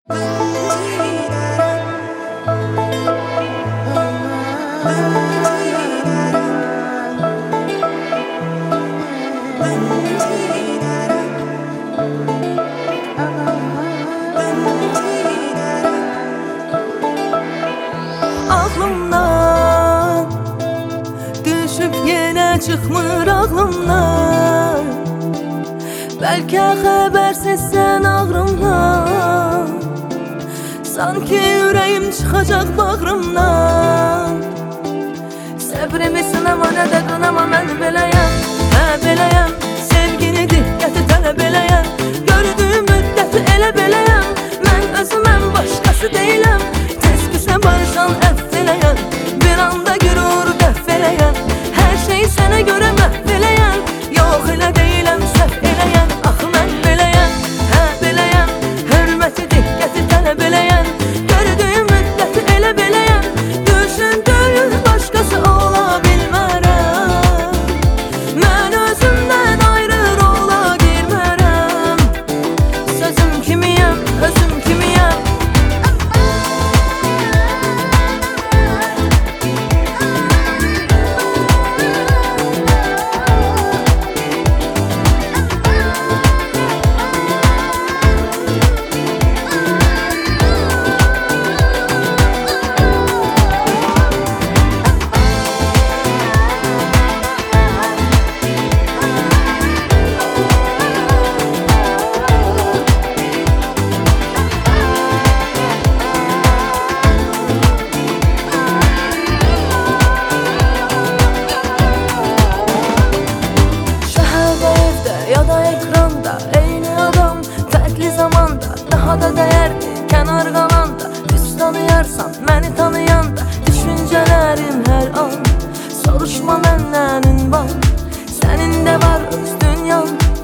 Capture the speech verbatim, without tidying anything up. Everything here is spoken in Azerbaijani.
Aklımdan düşüp yine çıkmır ağlımdan. Belki habersiz sen ağrımdan. Sanki yüreğim çıkacak bağrımdan. Səbrimi sınama nə də qınama, mən beləyəm, hə beləyəm. Sevgini diqqəti tələb eləyəm. Gördüyüm müddəti elə beləyəm. Mən özüməm, başqası deyiləm. Tez küsə barışan əff eləyəm. Bir anda gürur dəff eləyəm. Hər şeyi sənə görə məhv eləyəm. Yox elə deyiləm, səhv eləyəm. Axı mən beləyəm, hə beləyəm. Hörməti diqqəti tələb eləyəm. Gördüyüm müddəti elə beləyəm. Düşündüyüm başqası ola bilmərəm. Mən özümdən ayrı rola girmərəm. Sözüm kimiyəm, özüm kimiyəm. Ya da ekranda eyni adam, fərqli zamanda daha da dəyərli kənar qalanda. Düz tanıyarsan məni tanıyanda, düşüncələrim hər an soruşma məndən ünvan. Sənin də var öz dünyan.